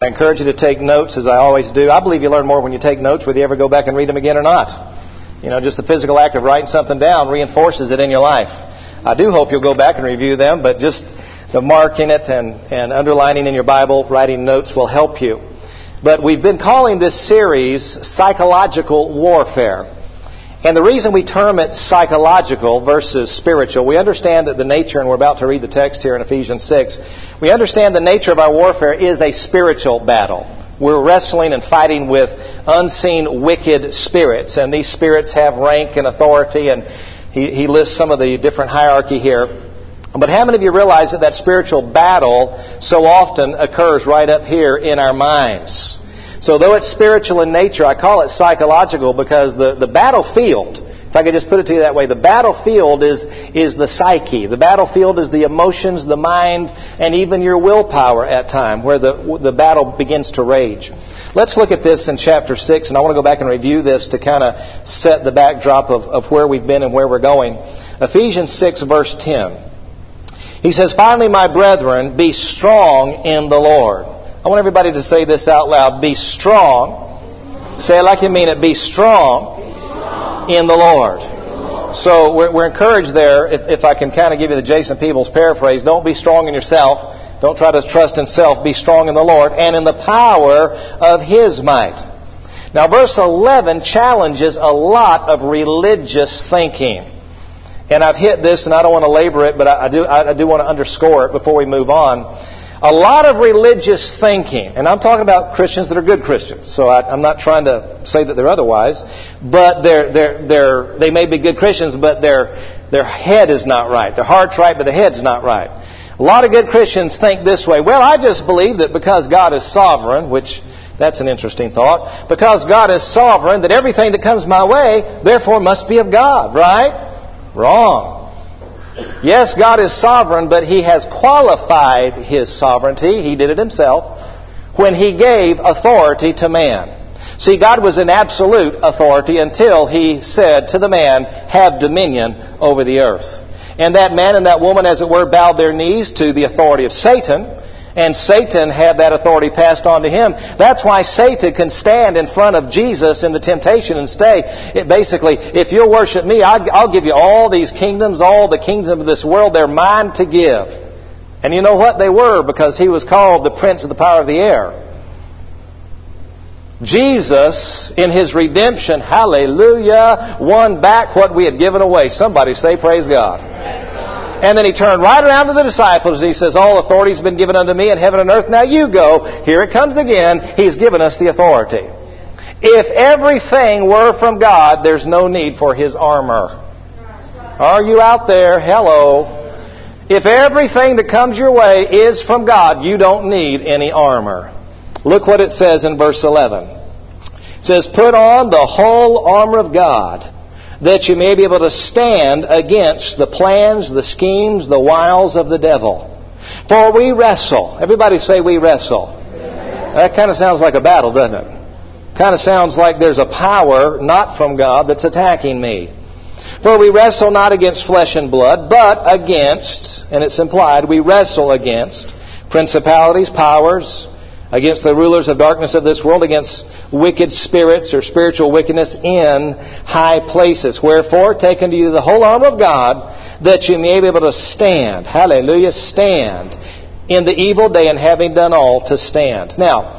I encourage you to take notes, as I always do. I believe you learn more when you take notes, whether you ever go back and read them again or not. Just the physical act of writing something down reinforces it in your life. I do hope you'll go back and review them, but just the marking it and underlining in your Bible, writing notes will help you. But we've been calling this series Psychological Warfare. And the reason we term it psychological versus spiritual, we understand that the nature, and we're about to read the text here in Ephesians 6, we understand the nature of our warfare is a spiritual battle. We're wrestling and fighting with unseen wicked spirits, and these spirits have rank and authority, and he lists some of the different hierarchy here. But how many of you realize that spiritual battle so often occurs right up here in our minds? So though it's spiritual in nature, I call it psychological because the battlefield, if I could just put it to you that way, the battlefield is the psyche. The battlefield is the emotions, the mind, and even your willpower at time, where the battle begins to rage. Let's look at this in chapter 6, and I want to go back and review this to kind of set the backdrop of where we've been and where we're going. Ephesians 6, verse 10. He says, "Finally, my brethren, be strong in the Lord." I want everybody to say this out loud. Be strong. Say it like you mean it. Be strong in the Lord. So we're encouraged there, if I can kind of give you the Jason Peebles paraphrase, don't be strong in yourself. Don't try to trust in self. Be strong in the Lord and in the power of His might. Now, verse 11 challenges a lot of religious thinking. And I've hit this, and I don't want to labor it, but I do want to underscore it before we move on. A lot of religious thinking, and I'm talking about Christians that are good Christians, so I'm not trying to say that they're otherwise, but they may be good Christians, but their head is not right. Their heart's right, but the head's not right. A lot of good Christians think this way: well, I just believe that because God is sovereign, which that's an interesting thought, because God is sovereign, that everything that comes my way, therefore must be of God, right? Wrong. Yes, God is sovereign, but He has qualified His sovereignty, He did it Himself, when He gave authority to man. See, God was in absolute authority until He said to the man, have dominion over the earth. And that man and that woman, as it were, bowed their knees to the authority of Satan, and Satan had that authority passed on to him. That's why Satan can stand in front of Jesus in the temptation and say, basically, if you'll worship me, I'll give you all these kingdoms, all the kingdoms of this world, they're mine to give. And you know what? They were, because he was called the prince of the power of the air. Jesus, in His redemption, hallelujah, won back what we had given away. Somebody say, praise God. And then He turned right around to the disciples and He says, all authority has been given unto me in heaven and earth. Now you go. Here it comes again. He's given us the authority. If everything were from God, there's no need for His armor. Are you out there? Hello. If everything that comes your way is from God, you don't need any armor. Look what it says in verse 11. It says, put on the whole armor of God, that you may be able to stand against the plans, the schemes, the wiles of the devil. For we wrestle. Everybody say we wrestle. That kind of sounds like a battle, doesn't it? Kind of sounds like there's a power not from God that's attacking me. For we wrestle not against flesh and blood, but against, and it's implied, we wrestle against principalities, powers, against the rulers of darkness of this world, against wicked spirits or spiritual wickedness in high places. Wherefore, take unto you the whole armor of God, that you may be able to stand. Hallelujah, stand in the evil day, and having done all, to stand. Now,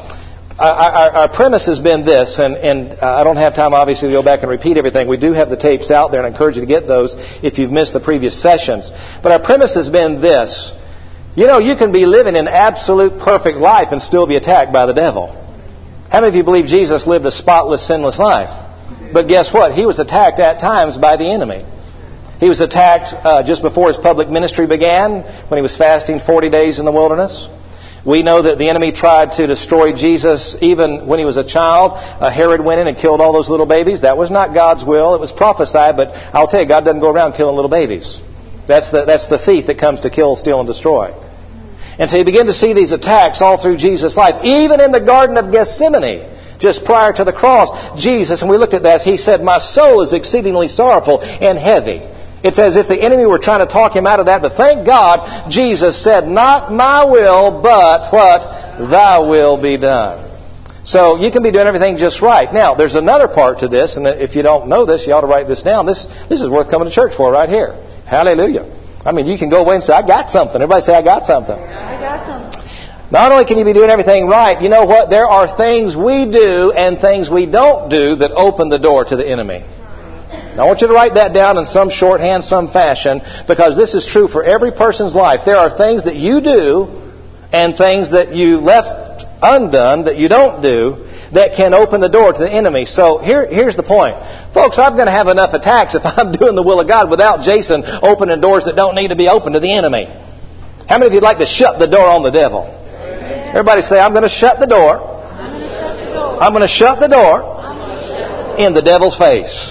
our premise has been this, and I don't have time, obviously, to go back and repeat everything. We do have the tapes out there, and I encourage you to get those if you've missed the previous sessions. But our premise has been this. You know, you can be living an absolute perfect life and still be attacked by the devil. How many of you believe Jesus lived a spotless, sinless life? But guess what? He was attacked at times by the enemy. He was attacked just before His public ministry began, when He was fasting 40 days in the wilderness. We know that the enemy tried to destroy Jesus even when He was a child. Herod went in and killed all those little babies. That was not God's will. It was prophesied, but I'll tell you, God doesn't go around killing little babies. That's the thief that comes to kill, steal, and destroy. And so you begin to see these attacks all through Jesus' life. Even in the Garden of Gethsemane, just prior to the cross, Jesus, and we looked at that, He said, my soul is exceedingly sorrowful and heavy. It's as if the enemy were trying to talk him out of that. But thank God, Jesus said, not my will, but what? Thy will be done. So you can be doing everything just right. Now, there's another part to this, and if you don't know this, you ought to write this down. This is worth coming to church for right here. Hallelujah. I mean, you can go away and say, I got something. Everybody say, I got something. I got something. Not only can you be doing everything right, you know what? There are things we do and things we don't do that open the door to the enemy. Now, I want you to write that down in some shorthand, some fashion, because this is true for every person's life. There are things that you do and things that you left undone, that you don't do, that can open the door to the enemy. So here's the point. Folks, I'm going to have enough attacks if I'm doing the will of God without Jason opening doors that don't need to be opened to the enemy. How many of you would like to shut the door on the devil? Amen. Everybody say, I'm going to shut the door. I'm going to shut the door in the devil's face.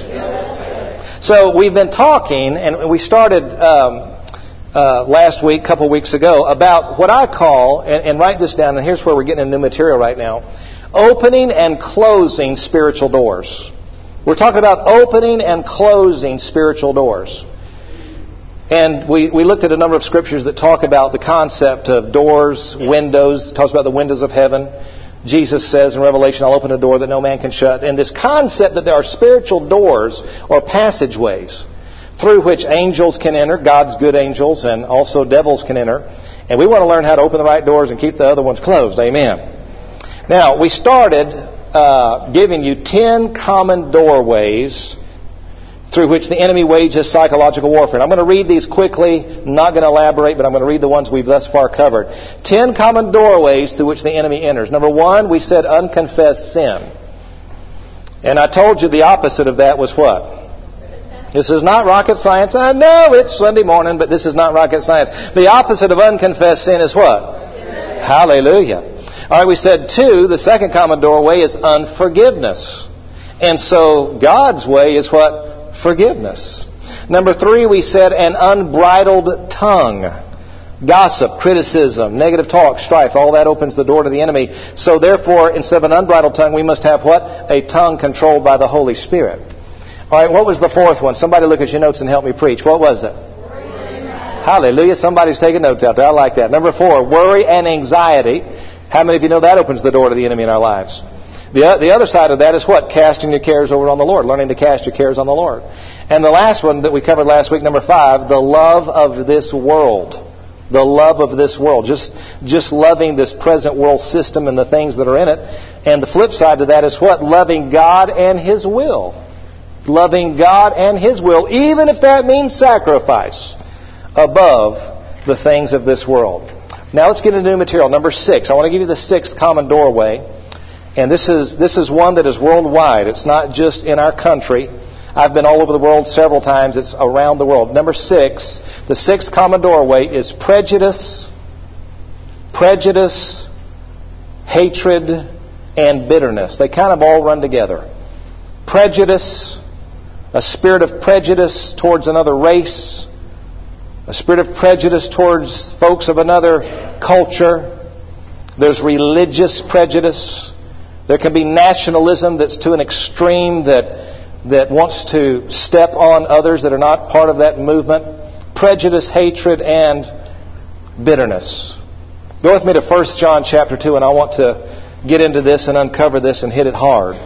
So we've been talking, and we started last week, a couple weeks ago, about what I call, and write this down, and here's where we're getting into new material right now, opening and closing spiritual doors. We're talking about opening and closing spiritual doors. And we looked at a number of scriptures that talk about the concept of doors, windows. It talks about the windows of heaven. Jesus says in Revelation, I'll open a door that no man can shut. And this concept that there are spiritual doors or passageways through which angels can enter, God's good angels, and also devils can enter. And we want to learn how to open the right doors and keep the other ones closed. Amen. Now, we started giving you 10 common doorways through which the enemy wages psychological warfare. And I'm going to read these quickly. I'm not going to elaborate, but I'm going to read the ones we've thus far covered. 10 common doorways through which the enemy enters. Number 1, we said unconfessed sin. And I told you the opposite of that was what? This is not rocket science. I know it's Sunday morning, but this is not rocket science. The opposite of unconfessed sin is what? Hallelujah. All right, we said 2, the second common doorway is unforgiveness. And so God's way is what? Forgiveness. Number 3, we said an unbridled tongue. Gossip, criticism, negative talk, strife, all that opens the door to the enemy. So therefore, instead of an unbridled tongue, we must have what? A tongue controlled by the Holy Spirit. All right, what was the 4th one? Somebody look at your notes and help me preach. What was it? Hallelujah. Somebody's taking notes out there. I like that. Number 4, worry and anxiety. How many of you know that opens the door to the enemy in our lives? The other side of that is what? Casting your cares over on the Lord. Learning to cast your cares on the Lord. And the last one that we covered last week, number 5, the love of this world. The love of this world. Just loving this present world system and the things that are in it. And the flip side to that is what? Loving God and His will. Loving God and His will, even if that means sacrifice, above the things of this world. Now let's get into new material. Number 6. I want to give you the 6th common doorway. And this is one that is worldwide. It's not just in our country. I've been all over the world several times. It's around the world. Number 6, the 6th common doorway is prejudice, hatred, and bitterness. They kind of all run together. Prejudice, a spirit of prejudice towards another race, a spirit of prejudice towards folks of another culture. There's religious prejudice. There can be nationalism that's to an extreme that wants to step on others that are not part of that movement. Prejudice, hatred, and bitterness. Go with me to 1 John chapter 2, and I want to get into this and uncover this and hit it hard.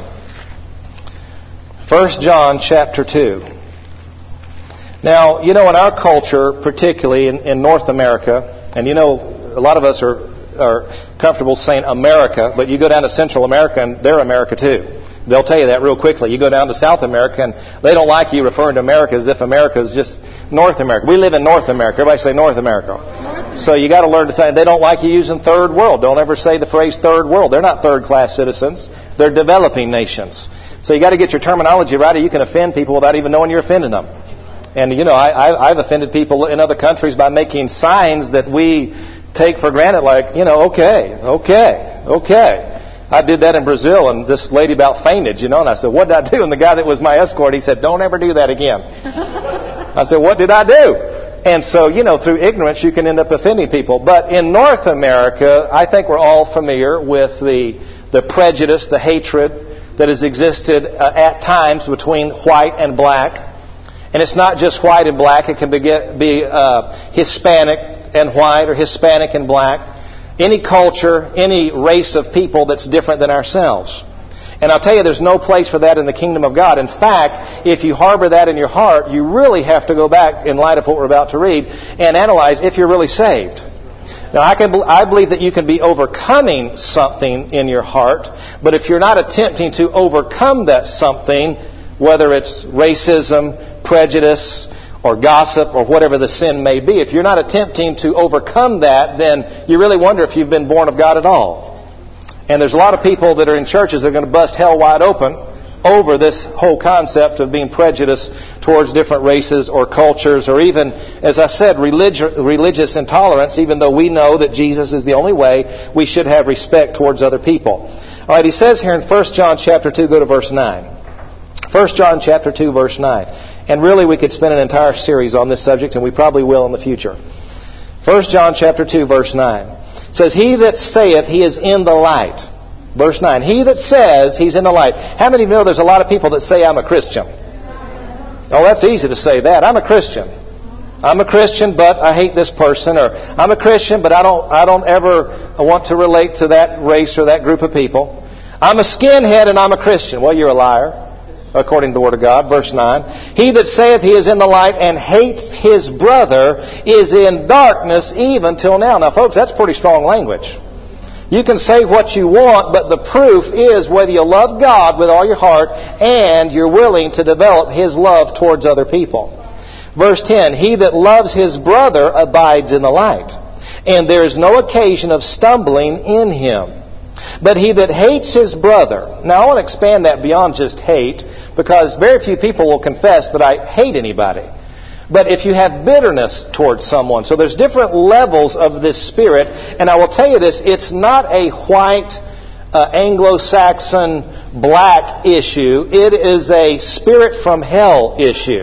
1 John chapter 2. Now, you know, in our culture, particularly in North America, and you know, a lot of us are comfortable saying America, but you go down to Central America and they're America too. They'll tell you that real quickly. You go down to South America and they don't like you referring to America as if America is just North America. We live in North America. Everybody say North America. So you got to learn to say, they don't like you using third world. Don't ever say the phrase third world. They're not third-class citizens. They're developing nations. So you got to get your terminology right, or you can offend people without even knowing you're offending them. And you know, I've offended people in other countries by making signs that we take for granted, like, you know, okay. I did that in Brazil, and this lady about fainted, you know, and I said, what did I do? And the guy that was my escort, he said, don't ever do that again. I said, what did I do? And so, you know, through ignorance, you can end up offending people. But in North America, I think we're all familiar with the prejudice, the hatred that has existed at times between white and black. And it's not just white and black. It can be Hispanic and white or Hispanic and black. Any culture, any race of people that's different than ourselves. And I'll tell you, there's no place for that in the kingdom of God. In fact, if you harbor that in your heart, you really have to go back, in light of what we're about to read, and analyze if you're really saved. Now, I believe that you can be overcoming something in your heart, but if you're not attempting to overcome that something, whether it's racism, prejudice, or gossip, or whatever the sin may be, if you're not attempting to overcome that, then you really wonder if you've been born of God at all. And there's a lot of people that are in churches that are going to bust hell wide open over this whole concept of being prejudiced towards different races or cultures, or even, as I said, religious intolerance, even though we know that Jesus is the only way. We should have respect towards other people. All right, he says here in 1 John chapter 2, go to verse 9. 1 John chapter 2, verse 9. And really we could spend an entire series on this subject, and we probably will in the future. 1 John chapter 2, verse 9. It says, he that saith he is in the light. Verse 9. He that says he's in the light. How many of you know there's a lot of people that say, I'm a Christian? Oh, that's easy to say that. I'm a Christian. I'm a Christian, but I hate this person. Or I'm a Christian, but I don't ever want to relate to that race or that group of people. I'm a skinhead and I'm a Christian. Well, you're a liar, according to the Word of God. Verse 9. He that saith he is in the light and hates his brother is in darkness even till now. Now, folks, that's pretty strong language. You can say what you want, but the proof is whether you love God with all your heart and you're willing to develop His love towards other people. Verse 10. He that loves his brother abides in the light, and there is no occasion of stumbling in him. But he that hates his brother... Now, I want to expand that beyond just hate, because very few people will confess that I hate anybody. But if you have bitterness towards someone, so there's different levels of this spirit, and I will tell you this, it's not a white, Anglo-Saxon, black issue. It is a spirit from hell issue.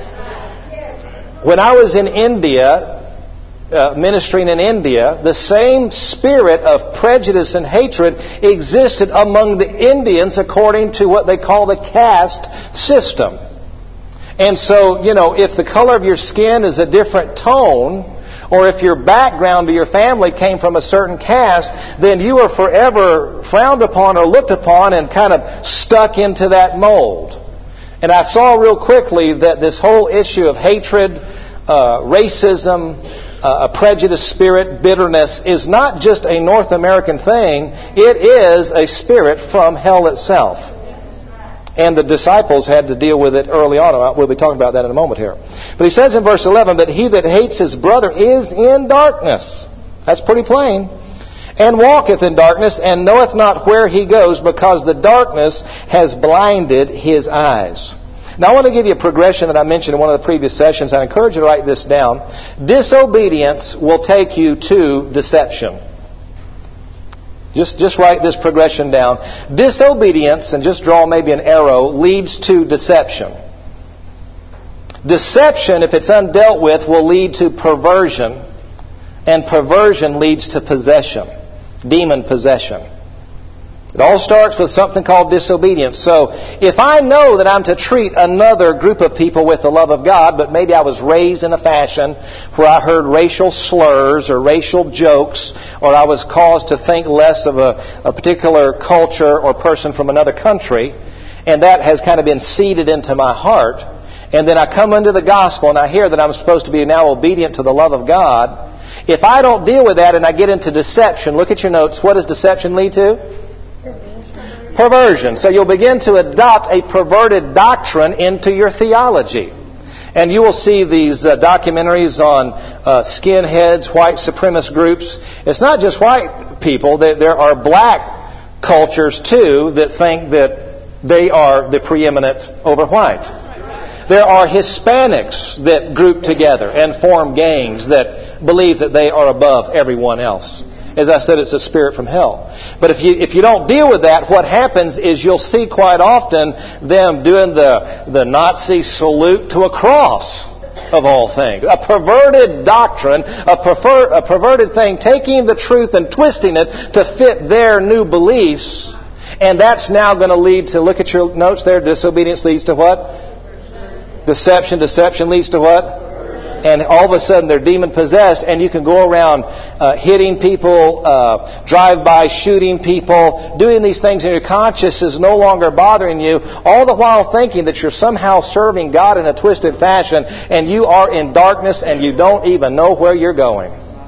When I was in India, ministering in India, the same spirit of prejudice and hatred existed among the Indians according to what they call the caste system. And so, if the color of your skin is a different tone, or if your background or your family came from a certain caste, then you are forever frowned upon or looked upon and kind of stuck into that mold. And I saw real quickly that this whole issue of hatred, racism, a prejudice spirit, bitterness, is not just a North American thing. It is a spirit from hell itself. And the disciples had to deal with it early on. We'll be talking about that in a moment here. But he says in verse 11, but he that hates his brother is in darkness. That's pretty plain. And walketh in darkness, and knoweth not where he goes, because the darkness has blinded his eyes. Now I want to give you a progression that I mentioned in one of the previous sessions. I encourage you to write this down. Disobedience will take you to deception. Just write this progression down. Disobedience, and just draw maybe an arrow, leads to deception. Deception, if it's undealt with, will lead to perversion. And perversion leads to possession. Demon possession. It all starts with something called disobedience. So, if I know that I'm to treat another group of people with the love of God, but maybe I was raised in a fashion where I heard racial slurs or racial jokes, or I was caused to think less of a particular culture or person from another country, and that has kind of been seeded into my heart, and then I come into the gospel and I hear that I'm supposed to be now obedient to the love of God, if I don't deal with that and I get into deception, look at your notes, what does deception lead to? Perversion. So you'll begin to adopt a perverted doctrine into your theology. And you will see these documentaries on skinheads, white supremacist groups. It's not just white people. There are black cultures too that think that they are the preeminent over white. There are Hispanics that group together and form gangs that believe that they are above everyone else. As I said, it's a spirit from hell. But if you don't deal with that, what happens is you'll see quite often them doing the Nazi salute to a cross, of all things. A perverted doctrine, a perverted thing, taking the truth and twisting it to fit their new beliefs. And that's now going to lead to, look at your notes there, disobedience leads to what? Deception. Deception leads to what? And all of a sudden they're demon-possessed, and you can go around hitting people, drive-by shooting people, doing these things, and your conscience is no longer bothering you, all the while thinking that you're somehow serving God in a twisted fashion, and you are in darkness, and you don't even know where you're going.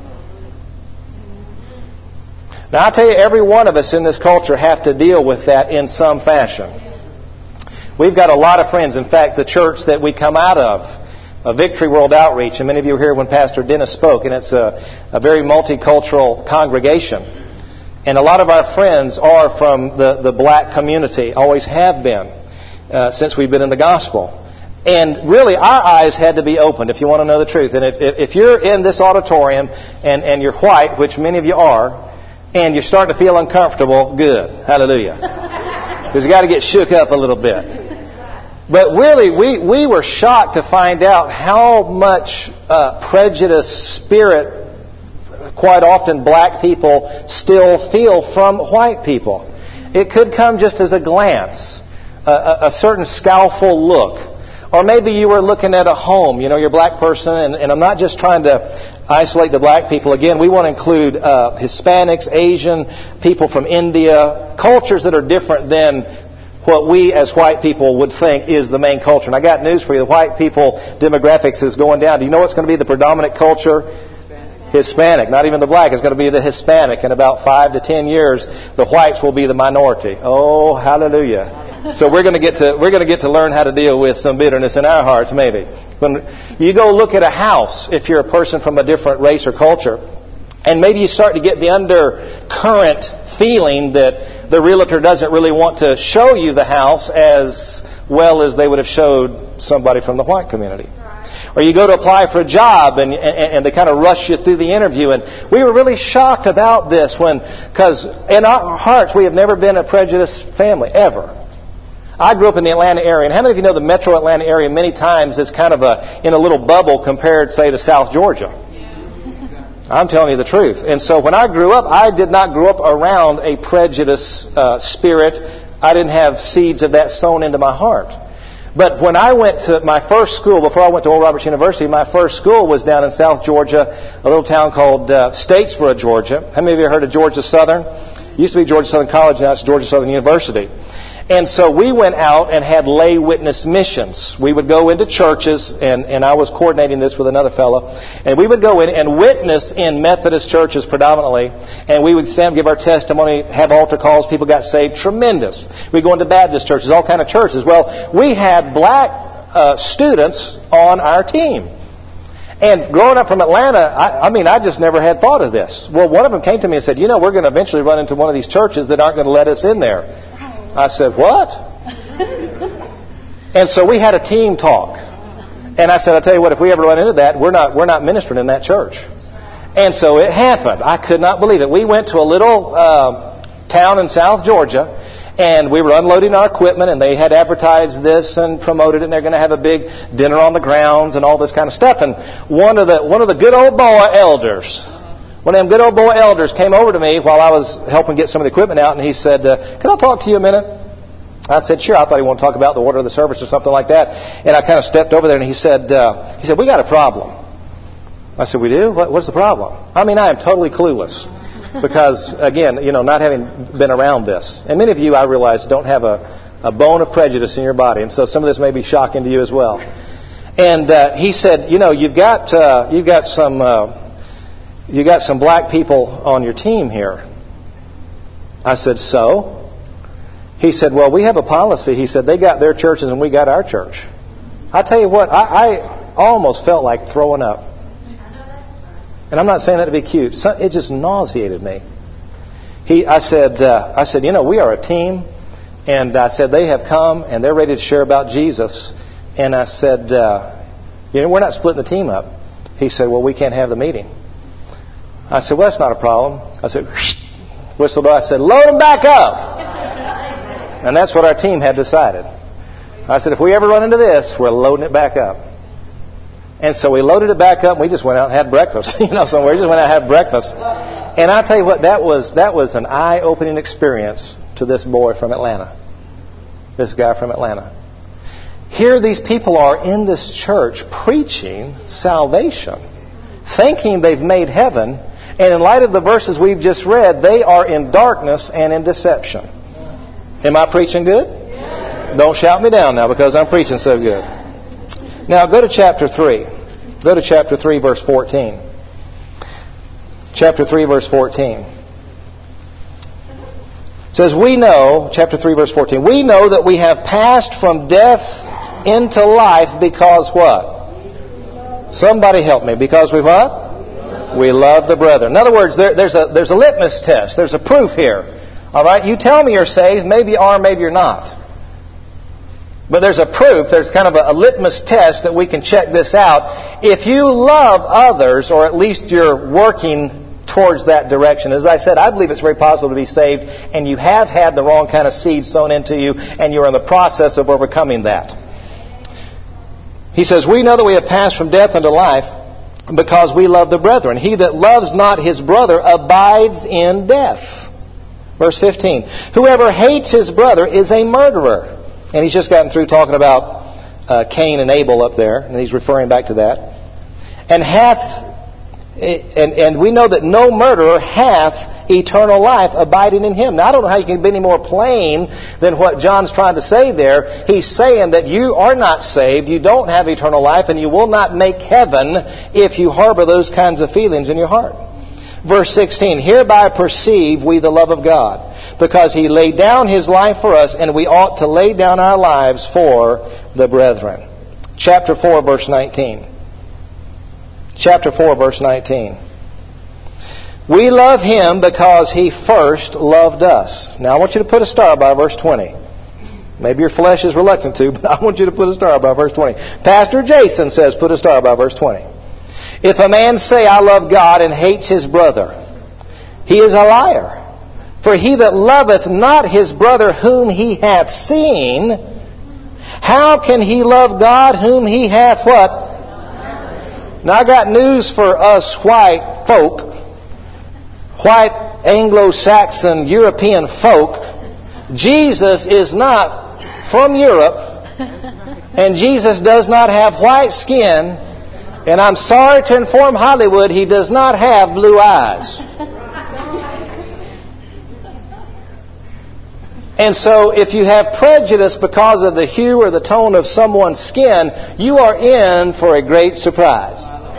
Now, I tell you, every one of us in this culture have to deal with that in some fashion. We've got a lot of friends. In fact, the church that we come out of, Victory World Outreach, and many of you were here when Pastor Dennis spoke, and it's a very multicultural congregation. And a lot of our friends are from the black community, always have been, since we've been in the gospel. And really, our eyes had to be opened, if you want to know the truth. And if you're in this auditorium and you're white, which many of you are, and you're starting to feel uncomfortable, good. Hallelujah. Because you got to get shook up a little bit. But really, we were shocked to find out how much prejudice spirit quite often black people still feel from white people. It could come just as a glance, a certain scowful look. Or maybe you were looking at a home, you're a black person, and I'm not just trying to isolate the black people. Again, we want to include Hispanics, Asian, people from India, cultures that are different than what we as white people would think is the main culture. And I got news for you. The white people demographics is going down. Do you know what's going to be the predominant culture? Hispanic. Not even the black. It's going to be the Hispanic. In about 5 to 10 years, the whites will be the minority. Oh, hallelujah. So we're going to get to learn how to deal with some bitterness in our hearts, maybe. When you go look at a house, if you're a person from a different race or culture, and maybe you start to get the undercurrent feeling that the realtor doesn't really want to show you the house as well as they would have showed somebody from the white community. Or you go to apply for a job and they kind of rush you through the interview. And we were really shocked about this because in our hearts we have never been a prejudiced family, ever. I grew up in the Atlanta area. And how many of you know the metro Atlanta area many times is kind of in a little bubble compared, say, to South Georgia? I'm telling you the truth. And so when I grew up, I did not grow up around a prejudice spirit. I didn't have seeds of that sown into my heart. But when I went to my first school, before I went to Oral Roberts University, my first school was down in South Georgia, a little town called Statesboro, Georgia. How many of you heard of Georgia Southern? It used to be Georgia Southern College, now it's Georgia Southern University. And so we went out and had lay witness missions. We would go into churches, and I was coordinating this with another fellow, and we would go in and witness in Methodist churches predominantly, and we would stand, give our testimony, have altar calls, people got saved. Tremendous. We'd go into Baptist churches, all kind of churches. Well, we had black students on our team. And growing up from Atlanta, I just never had thought of this. Well, one of them came to me and said, we're going to eventually run into one of these churches that aren't going to let us in there. I said, what? And so we had a team talk. And I said, I'll tell you what, if we ever run into that, we're not ministering in that church. And so it happened. I could not believe it. We went to a little town in South Georgia, and we were unloading our equipment, and they had advertised this and promoted it, and they're going to have a big dinner on the grounds and all this kind of stuff. And one of the good old boy elders, one of them good old boy elders came over to me while I was helping get some of the equipment out, and he said, can I talk to you a minute? I said, sure. I thought he wanted to talk about the order of the service or something like that. And I kind of stepped over there, and he said, we got a problem. I said, we do? What's the problem? I am totally clueless. Because, again, not having been around this. And many of you, I realize, don't have a bone of prejudice in your body. And so some of this may be shocking to you as well. And he said, you've got some black people on your team here. I said, so? He said, well, we have a policy. He said, they got their churches and we got our church. I tell you what, I almost felt like throwing up. And I'm not saying that to be cute. It just nauseated me. I said, we are a team. And I said, they have come and they're ready to share about Jesus. And I said, we're not splitting the team up. He said, well, we can't have the meeting. I said, well, that's not a problem. I said, whistled. I said, load them back up. And that's what our team had decided. I said, if we ever run into this, we're loading it back up. And so we loaded it back up, and we just went out and had breakfast. Somewhere. We just went out and had breakfast. And I'll tell you what, that was an eye-opening experience to this boy from Atlanta. This guy from Atlanta. Here these people are in this church preaching salvation, thinking they've made heaven, and in light of the verses we've just read, they are in darkness and in deception. Am I preaching good? Don't shout me down now because I'm preaching so good. Now go to chapter 3. Go to chapter 3, verse 14. Chapter 3, verse 14. It says, we know, chapter 3, verse 14, we know that we have passed from death into life because what? Somebody help me. Because we what? We love the brethren. In other words, there's a litmus test. There's a proof here. All right? You tell me you're saved. Maybe you are, maybe you're not. But there's a proof. There's kind of a litmus test that we can check this out. If you love others, or at least you're working towards that direction. As I said, I believe it's very possible to be saved, and you have had the wrong kind of seed sown into you, and you're in the process of overcoming that. He says, we know that we have passed from death unto life because we love the brethren. He that loves not his brother abides in death. Verse 15. Whoever hates his brother is a murderer. And he's just gotten through talking about Cain and Abel up there, and he's referring back to that. And we know that no murderer hath eternal life abiding in him. Now, I don't know how you can be any more plain than what John's trying to say there. He's saying that you are not saved, you don't have eternal life, and you will not make heaven if you harbor those kinds of feelings in your heart. Verse 16, hereby perceive we the love of God, because He laid down His life for us, and we ought to lay down our lives for the brethren. Chapter 4, verse 19. Chapter 4, verse 19. We love Him because He first loved us. Now I want you to put a star by verse 20. Maybe your flesh is reluctant to, but I want you to put a star by verse 20. Pastor Jason says put a star by verse 20. If a man say, I love God, and hates his brother, he is a liar. For he that loveth not his brother whom he hath seen, how can he love God whom he hath what? Now I got news for us white folk, white Anglo-Saxon European folk. Jesus is not from Europe, and Jesus does not have white skin, and I'm sorry to inform Hollywood, He does not have blue eyes. And so if you have prejudice because of the hue or the tone of someone's skin, you are in for a great surprise.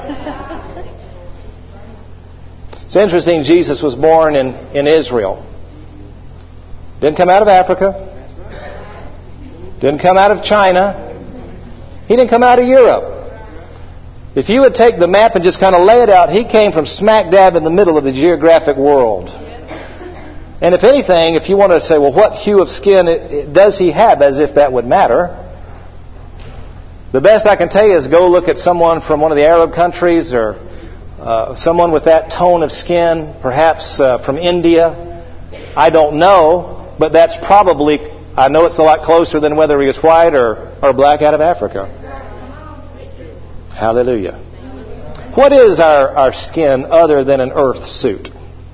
It's interesting, Jesus was born in Israel. Didn't come out of Africa. Didn't come out of China. He didn't come out of Europe. If you would take the map and just kind of lay it out, He came from smack dab in the middle of the geographic world. And if anything, if you want to say, well, what hue of skin does He have, as if that would matter, the best I can tell you is go look at someone from one of the Arab countries, or someone with that tone of skin, perhaps from India. I don't know, but that's probably, I know it's a lot closer than whether he is white or black out of Africa. Hallelujah. What is our skin other than an earth suit?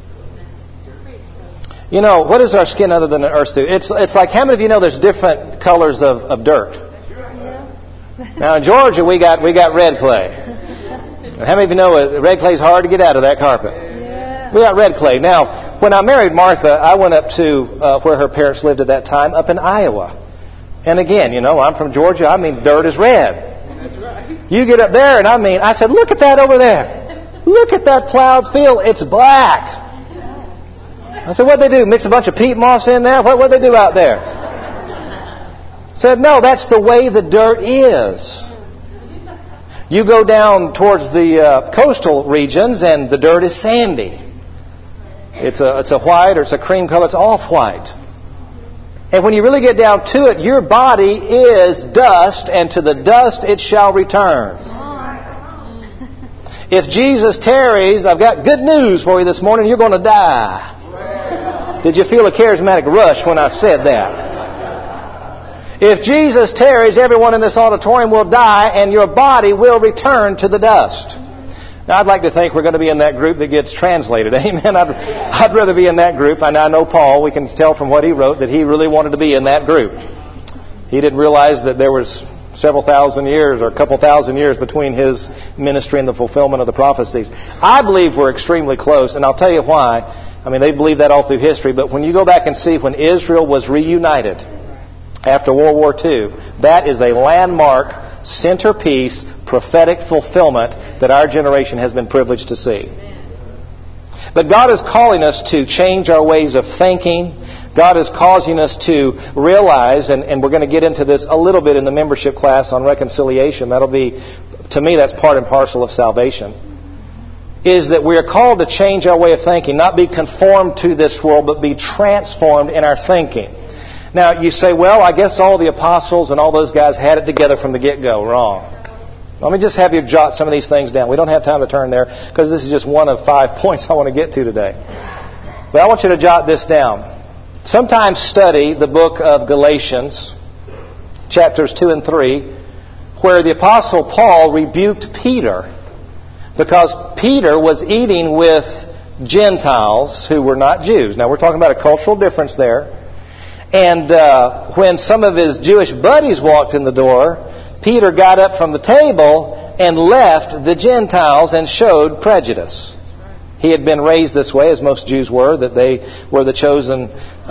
You know, what is our skin other than an earth suit? It's like, how many of you know there's different colors of dirt? Now in Georgia we got red clay. And how many of you know red clay is hard to get out of that carpet? We got red clay. Now, when I married Martha, I went up to where her parents lived at that time, up in Iowa. And again, you know, I'm from Georgia. I mean, dirt is red. You get up there, and I said, look at that over there. Look at that plowed field. It's black. I said, what'd they do? Mix a bunch of peat moss in there? What'd they do out there? I said, no, that's the way the dirt is. You go down towards the coastal regions, and the dirt is sandy. It's a white, or it's a cream color. It's off-white. And when you really get down to it, your body is dust, and to the dust it shall return. If Jesus tarries, I've got good news for you this morning, you're going to die. Did you feel a charismatic rush when I said that? If Jesus tarries, everyone in this auditorium will die, and your body will return to the dust. Now, I'd like to think we're going to be in that group that gets translated. Amen. I'd rather be in that group. And I know Paul, we can tell from what he wrote that he really wanted to be in that group. He didn't realize that there was several thousand years or a couple thousand years between his ministry and the fulfillment of the prophecies. I believe we're extremely close, and I'll tell you why. I mean, they believe that all through history, but when you go back and see when Israel was reunited after World War II, that is a landmark, centerpiece, prophetic fulfillment that our generation has been privileged to see. But God is calling us to change our ways of thinking. God is causing us to realize, and we're going to get into this a little bit in the membership class on reconciliation. That'll be, to me, that's part and parcel of salvation. Is that we are called to change our way of thinking, not be conformed to this world, but be transformed in our thinking. Now, you say, well, I guess all the apostles and all those guys had it together from the get-go. Wrong. Let me just have you jot some of these things down. We don't have time to turn there because this is just one of 5 points I want to get to today. But I want you to jot this down. Sometimes study the book of Galatians, chapters 2 and 3, where the Apostle Paul rebuked Peter because Peter was eating with Gentiles who were not Jews. Now, we're talking about a cultural difference there. And when some of his Jewish buddies walked in the door, Peter got up from the table and left the Gentiles and showed prejudice. He had been raised this way, as most Jews were, that they were the chosen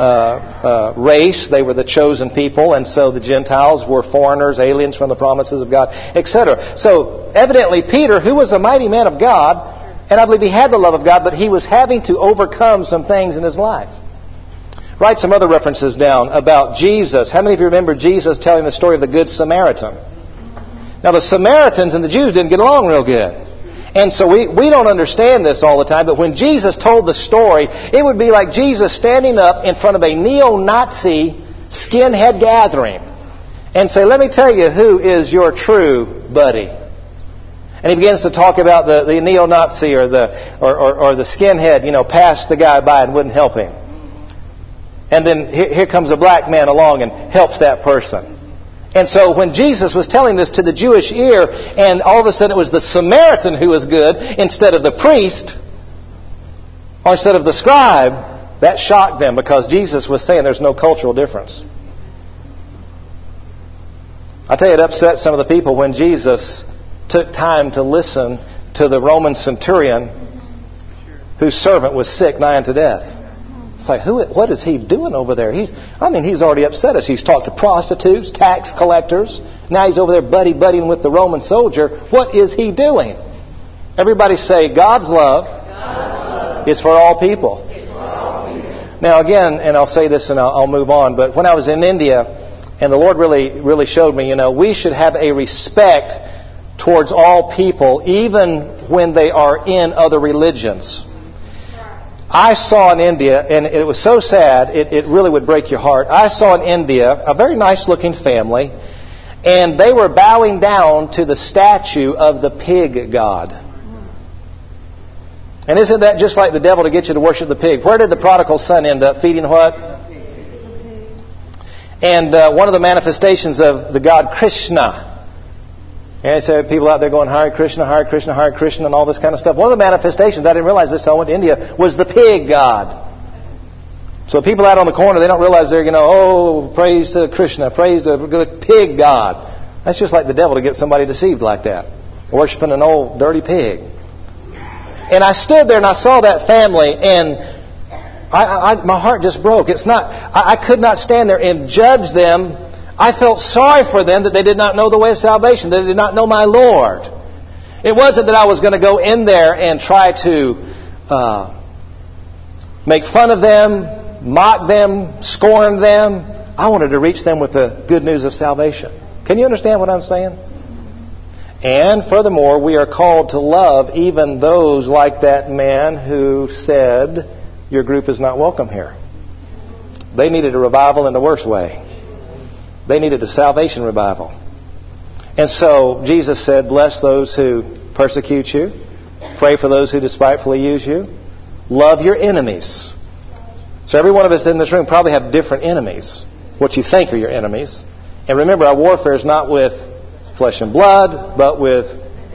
race, they were the chosen people, and so the Gentiles were foreigners, aliens from the promises of God, etc. So, evidently, Peter, who was a mighty man of God, and I believe he had the love of God, but he was having to overcome some things in his life. Write some other references down about Jesus. How many of you remember Jesus telling the story of the Good Samaritan? Now, the Samaritans and the Jews didn't get along real good. And so we don't understand this all the time, but when Jesus told the story, it would be like Jesus standing up in front of a neo-Nazi skinhead gathering and say, let me tell you who is your true buddy. And he begins to talk about the neo-Nazi or the skinhead, passed the guy by and wouldn't help him. And then here comes a black man along and helps that person. And so when Jesus was telling this to the Jewish ear, and all of a sudden it was the Samaritan who was good instead of the priest, or instead of the scribe, that shocked them because Jesus was saying there's no cultural difference. I tell you, it upset some of the people when Jesus took time to listen to the Roman centurion whose servant was sick nigh unto death. It's like, what is he doing over there? He's already upset us. He's talked to prostitutes, tax collectors. Now he's over there buddying with the Roman soldier. What is he doing? Everybody say, God's love is for all people. Now again, and I'll say this and I'll move on, but when I was in India, and the Lord really showed me, we should have a respect towards all people, even when they are in other religions. I saw in India, and it was so sad, it really would break your heart. I saw in India a very nice-looking family, and they were bowing down to the statue of the pig god. And isn't that just like the devil to get you to worship the pig? Where did the prodigal son end up? Feeding what? And one of the manifestations of the god Krishna. And I say people out there going, Hare Krishna, Hare Krishna, Hare Krishna, and all this kind of stuff. One of the manifestations, I didn't realize this until I went to India, was the pig god. So people out on the corner, they don't realize they're, praise to Krishna, praise to the pig god. That's just like the devil to get somebody deceived like that, worshiping an old dirty pig. And I stood there and I saw that family, and my heart just broke. I could not stand there and judge them. I felt sorry for them that they did not know the way of salvation, that they did not know my Lord. It wasn't that I was going to go in there and try to make fun of them, mock them, scorn them. I wanted to reach them with the good news of salvation. Can you understand what I'm saying? And furthermore, we are called to love even those like that man who said, your group is not welcome here. They needed a revival in the worst way. They needed a salvation revival. And so Jesus said, bless those who persecute you. Pray for those who despitefully use you. Love your enemies. So every one of us in this room probably have different enemies. What you think are your enemies. And remember, our warfare is not with flesh and blood, but with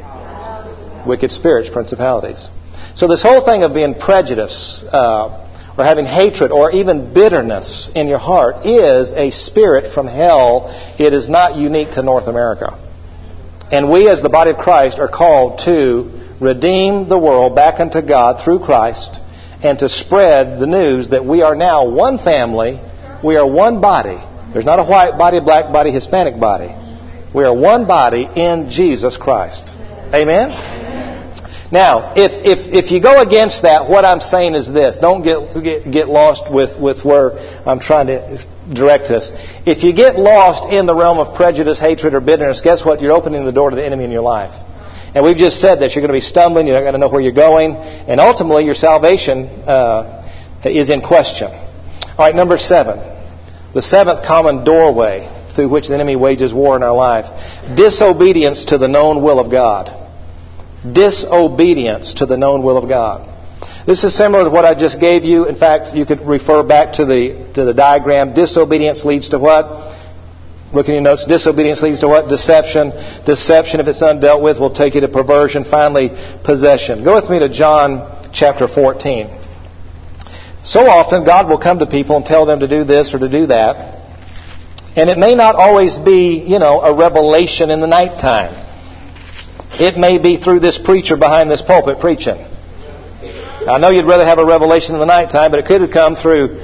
wicked spirits, principalities. So this whole thing of being prejudiced or having hatred or even bitterness in your heart is a spirit from hell. It is not unique to North America. And we as the body of Christ are called to redeem the world back unto God through Christ and to spread the news that we are now one family, we are one body. There's not a white body, black body, Hispanic body. We are one body in Jesus Christ. Amen? Now, if you go against that, what I'm saying is this. Don't get lost with where I'm trying to direct this. If you get lost in the realm of prejudice, hatred, or bitterness, guess what? You're opening the door to the enemy in your life. And we've just said that you're going to be stumbling, you're not going to know where you're going, and ultimately your salvation is in question. All right, number 7. The 7th common doorway through which the enemy wages war in our life. Disobedience to the known will of God. Disobedience to the known will of God. This is similar to what I just gave you. In fact, you could refer back to the diagram. Disobedience leads to what? Look in your notes. Disobedience leads to what? Deception. Deception, if it's undealt with, will take you to perversion. Finally, possession. Go with me to John chapter 14. So often, God will come to people and tell them to do this or to do that. And it may not always be, a revelation in the nighttime. It may be through this preacher behind this pulpit preaching. I know you'd rather have a revelation in the nighttime, but it could have come through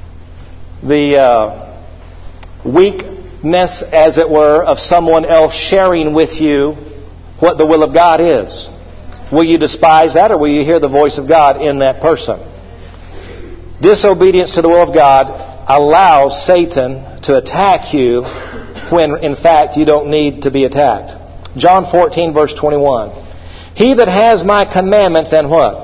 the weakness, as it were, of someone else sharing with you what the will of God is. Will you despise that, or will you hear the voice of God in that person? Disobedience to the will of God allows Satan to attack you when, in fact, you don't need to be attacked. John 14, verse 21. He that has my commandments and what?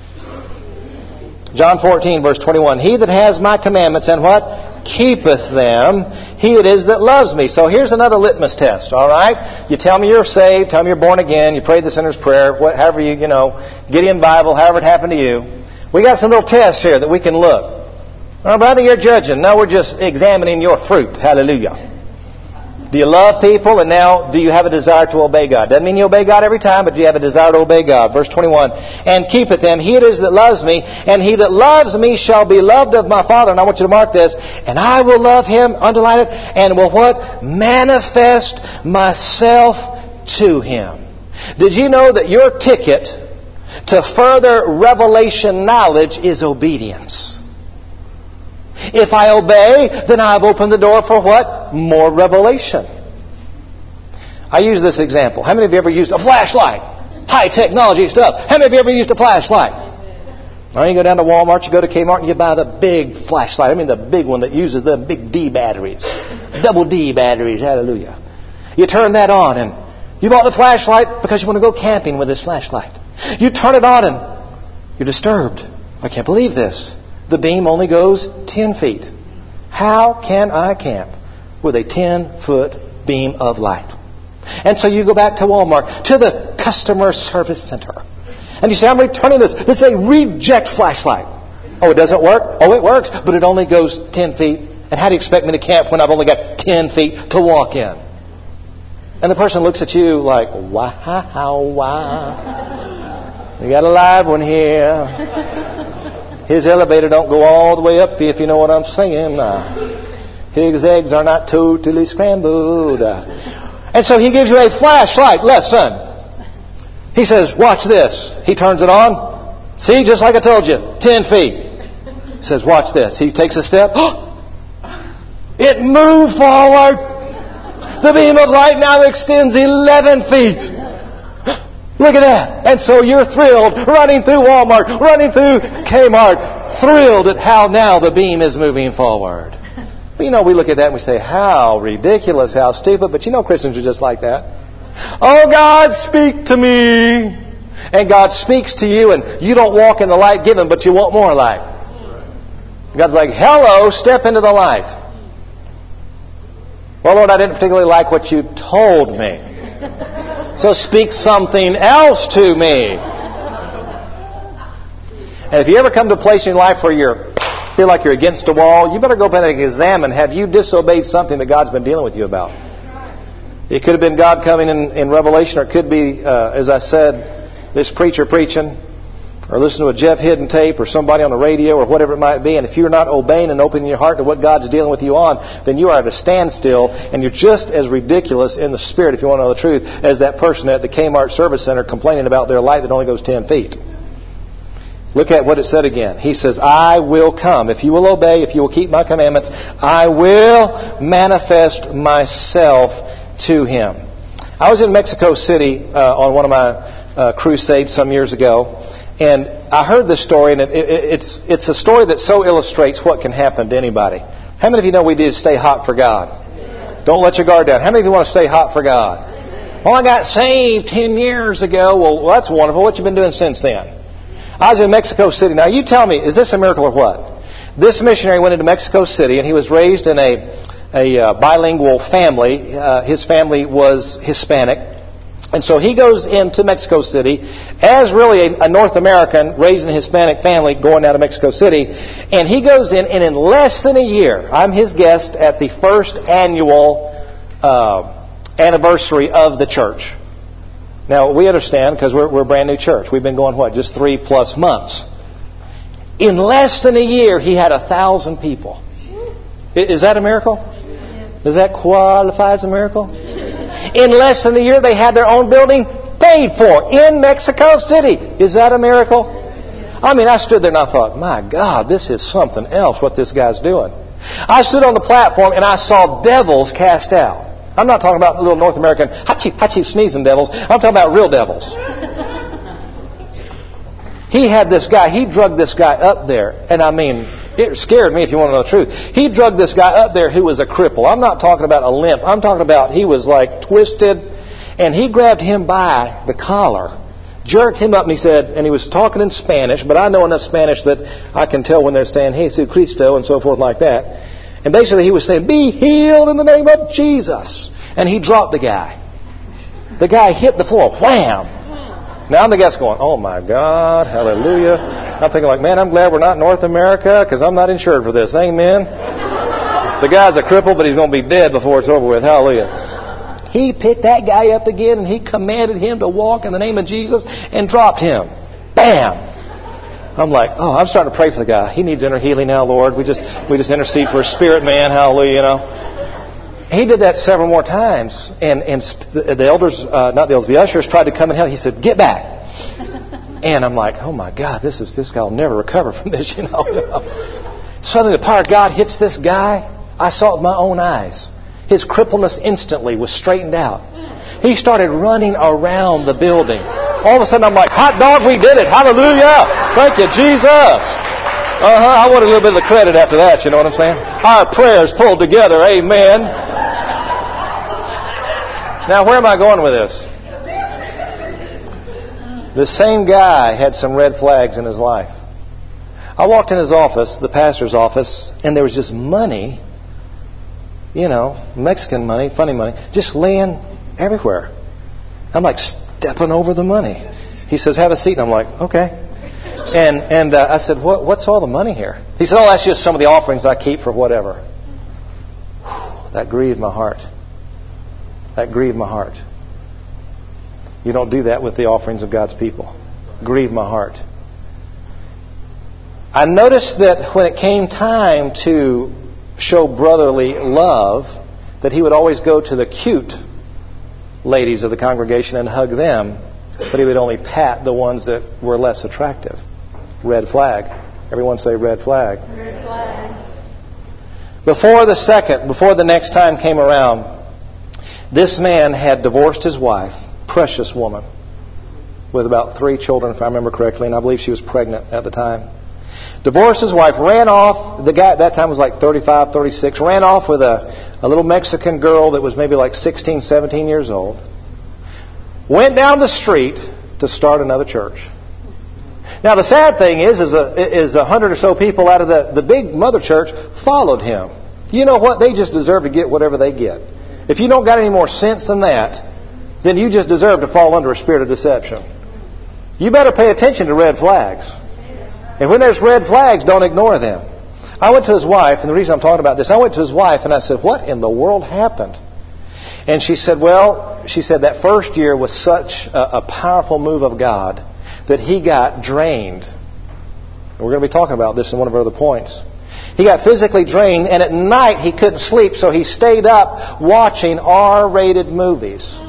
John 14, verse 21. He that has my commandments and what? Keepeth them. He it is that loves me. So here's another litmus test, all right? You tell me you're saved, tell me you're born again, you prayed the sinner's prayer, however Gideon Bible, however it happened to you. We got some little tests here that we can look. Oh, brother, you're judging. No, we're just examining your fruit. Hallelujah. Do you love people? And now, do you have a desire to obey God? Doesn't mean you obey God every time, but do you have a desire to obey God? Verse 21. And keepeth them. He it is that loves me. And he that loves me shall be loved of my Father. And I want you to mark this. And I will love him, underline it, and will what? Manifest myself to him. Did you know that your ticket to further revelation knowledge is obedience? If I obey, then I've opened the door for what? More revelation. I use this example. How many of you ever used a flashlight? High technology stuff. How many of you ever used a flashlight? Well, you go down to Walmart, you go to Kmart, and you buy the big flashlight. I mean the big one that uses the big D batteries. Double D batteries. Hallelujah. You turn that on, and you bought the flashlight because you want to go camping with this flashlight. You turn it on, and you're disturbed. I can't believe this. The beam only goes 10 feet. How can I camp with a 10-foot beam of light? And so you go back to Walmart, to the customer service center. And you say, I'm returning this. It's a reject flashlight. Oh, it doesn't work? Oh, it works, but it only goes 10 feet. And how do you expect me to camp when I've only got 10 feet to walk in? And the person looks at you like, wow. You got a live one here. His elevator don't go all the way up, if you know what I'm saying. His eggs are not totally scrambled. And so he gives you a flashlight. Listen. He says, watch this. He turns it on. See, just like I told you, 10 feet. He says, watch this. He takes a step. It moved forward. The beam of light now extends 11 feet. Look at that. And so you're thrilled, running through Walmart, running through Kmart, thrilled at how now the beam is moving forward. But we look at that and we say, how ridiculous, how stupid. But Christians are just like that. Oh, God, speak to me. And God speaks to you, and you don't walk in the light given, but you want more light. God's like, hello, step into the light. Well, Lord, I didn't particularly like what you told me. So speak something else to me. And if you ever come to a place in your life where you feel like you're against a wall, you better go back and examine, have you disobeyed something that God's been dealing with you about? It could have been God coming in revelation, or it could be, as I said, this preacher preaching. or listen to a Jeff Hidden tape or somebody on the radio or whatever it might be, and if you're not obeying and opening your heart to what God's dealing with you on, then you are at a standstill, and you're just as ridiculous in the spirit, if you want to know the truth, as that person at the Kmart Service Center complaining about their light that only goes 10 feet. Look at what it said again. He says, I will come. If you will obey, if you will keep my commandments, I will manifest myself to him. I was in Mexico City on one of my crusades some years ago, and I heard this story, and it's a story that so illustrates what can happen to anybody. How many of you know we need to stay hot for God? Don't let your guard down. How many of you want to stay hot for God? Well, I got saved 10 years ago. Well, that's wonderful. What you been doing since then? I was in Mexico City. Now, you tell me, is this a miracle or what? This missionary went into Mexico City, and he was raised in a bilingual family. His family was Hispanic. And so he goes into Mexico City as really a North American raised in a Hispanic family going down to Mexico City. And he goes in, and in less than a year, I'm his guest at the first annual anniversary of the church. Now, we understand because we're a brand new church. We've been going, just 3+ months. In less than a year, he had 1,000 people. Is that a miracle? Does that qualify as a miracle? In less than a year, they had their own building paid for in Mexico City. Is that a miracle? I mean, I stood there and I thought, my God, this is something else what this guy's doing. I stood on the platform and I saw devils cast out. I'm not talking about little North American hachi sneezing devils. I'm talking about real devils. He had this guy. He drugged this guy up there. And I mean, it scared me if you want to know the truth. He drugged this guy up there who was a cripple. I'm not talking about a limp. I'm talking about he was like twisted. And he grabbed him by the collar, jerked him up, and he said, and he was talking in Spanish, but I know enough Spanish that I can tell when they're saying, Jesus Cristo, and so forth like that. And basically he was saying, be healed in the name of Jesus. And he dropped the guy. The guy hit the floor. Wham! Now I'm the guest going, oh my God, hallelujah. I'm thinking like, man, I'm glad we're not in North America because I'm not insured for this. Amen. The guy's a cripple, but he's going to be dead before it's over with. Hallelujah. He picked that guy up again and he commanded him to walk in the name of Jesus and dropped him. Bam! I'm like, I'm starting to pray for the guy. He needs inner healing now, Lord. We just intercede for his spirit, man. Hallelujah, He did that several more times. And the elders, the ushers tried to come and help. He said, get back. And I'm like, oh my God, this guy will never recover from this, Suddenly the power of God hits this guy. I saw it with my own eyes. His crippleness instantly was straightened out. He started running around the building. All of a sudden I'm like, hot dog, we did it. Hallelujah. Thank you, Jesus. I want a little bit of the credit after that, you know what I'm saying? Our prayers pulled together. Amen. Now, where am I going with this? The same guy had some red flags in his life. I walked in his office, the pastor's office, and there was just money, Mexican money, funny money, just laying everywhere. I'm like stepping over the money. He says, have a seat. And I'm like, okay. And I said, what's all the money here? He said, that's just some of the offerings I keep for whatever. Whew, that grieved my heart. That grieved my heart. You don't do that with the offerings of God's people. Grieved my heart. I noticed that when it came time to show brotherly love, that he would always go to the cute ladies of the congregation and hug them, but he would only pat the ones that were less attractive. Red flag. Everyone say red flag. Red flag. Before the next time came around, this man had divorced his wife, precious woman, with about 3 children, if I remember correctly, and I believe she was pregnant at the time. Divorced his wife, ran off. The guy at that time was like 35, 36. Ran off with a little Mexican girl that was maybe like 16, 17 years old. Went down the street to start another church. Now the sad thing is 100 or so people out of the big mother church followed him. You know what? They just deserve to get whatever they get. If you don't got any more sense than that, then you just deserve to fall under a spirit of deception. You better pay attention to red flags. And when there's red flags, don't ignore them. I went to his wife, and the reason I'm talking about this, I went to his wife and I said, what in the world happened? And she said, that first year was such a powerful move of God that he got drained. And we're going to be talking about this in one of our other points. He got physically drained, and at night he couldn't sleep, so he stayed up watching R-rated movies.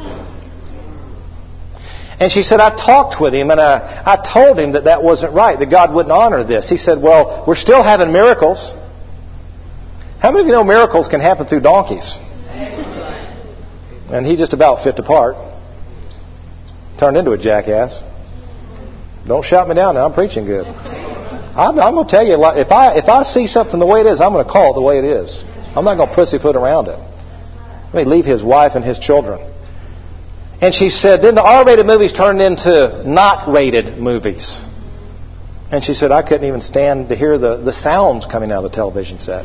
And she said, I talked with him, and I told him that wasn't right, that God wouldn't honor this. He said, well, we're still having miracles. How many of you know miracles can happen through donkeys? And he just about fit apart. Turned into a jackass. Don't shout me down now, I'm preaching good. I'm going to tell you, if I see something the way it is, I'm going to call it the way it is. I'm not going to pussyfoot around it. Let me leave his wife and his children. And she said, then the R-rated movies turned into not-rated movies. And she said, I couldn't even stand to hear the sounds coming out of the television set.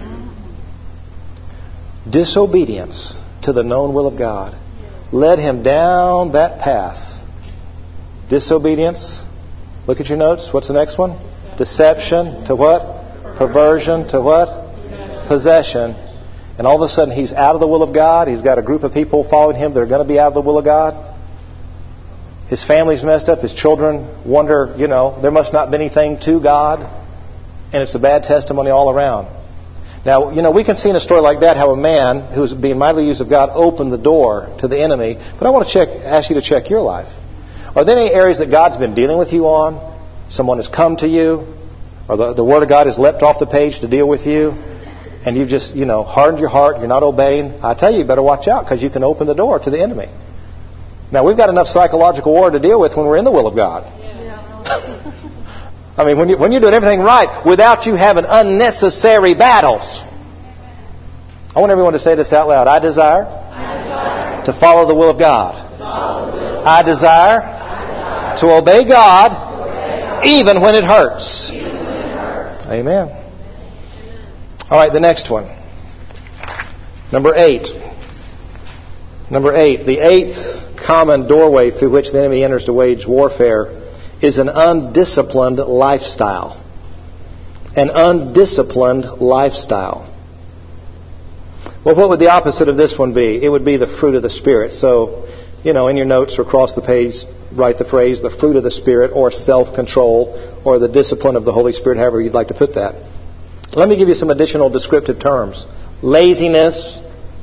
Disobedience to the known will of God led him down that path. Disobedience. Look at your notes. What's the next one? Deception to what? Perversion to what? Possession. And all of a sudden he's out of the will of God. He's got a group of people following him that are going to be out of the will of God. His family's messed up. His children wonder, there must not be anything to God. And it's a bad testimony all around. Now, we can see in a story like that how a man who's being mightily used of God opened the door to the enemy. But I want to ask you to check your life. Are there any areas that God's been dealing with you on? Someone has come to you? Or the Word of God has leapt off the page to deal with you? And you've just, hardened your heart, you're not obeying. I tell you better watch out because you can open the door to the enemy. Now, we've got enough psychological war to deal with when we're in the will of God. I mean, when you're doing everything right without you having unnecessary battles. I want everyone to say this out loud. I desire to follow the will of God. I desire to obey God even when it hurts. Amen. All right, the next one. Number 8. The 8th common doorway through which the enemy enters to wage warfare is an undisciplined lifestyle. An undisciplined lifestyle. Well, what would the opposite of this one be? It would be the fruit of the Spirit. So, in your notes or across the page, write the phrase, the fruit of the Spirit, or self-control, or the discipline of the Holy Spirit, however you'd like to put that. Let me give you some additional descriptive terms. Laziness,